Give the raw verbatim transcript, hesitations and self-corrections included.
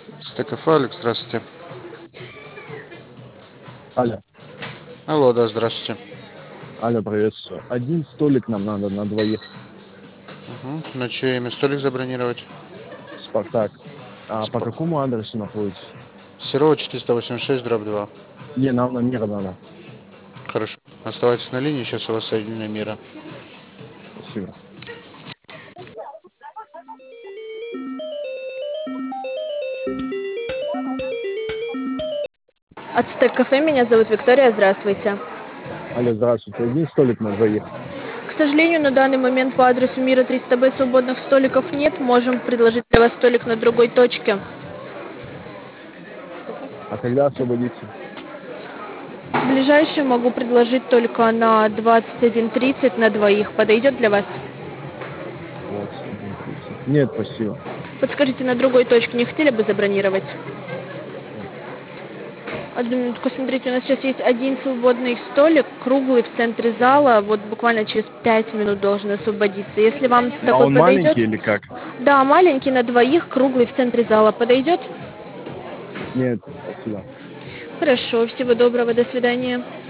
Стекафе, Алекс, здравствуйте. Алло, Алло, да, здравствуйте. алло, приветствую. Один столик нам надо на двоих. Мгм. На чье имя столик забронировать? Спартак. А по Спо- какому адресу находитесь? Серова четыреста восемьдесят шесть, дробь два. Не, нам на мир надо. Хорошо. Оставайтесь на линии, сейчас у вас соединю на мира. Спасибо. Ацтек кафе, меня зовут Виктория, здравствуйте. Алло, здравствуйте. Один столик на двоих. К сожалению, на данный момент по адресу Мира триста Б свободных столиков нет. Можем предложить для вас столик на другой точке. А когда освободиться? Ближайший могу предложить только на двадцать один тридцать на двоих. Подойдет для вас? двадцать один тридцать. Нет, спасибо. Подскажите, на другой точке не хотели бы забронировать? Нет. Одну минутку, смотрите, у нас сейчас есть один свободный столик, круглый в центре зала. Вот буквально через пять минут должен освободиться. Если вам А такой он подойдет? маленький или как? Да, маленький на двоих, круглый в центре зала. Подойдет? Нет, спасибо. Хорошо, всего доброго, до свидания.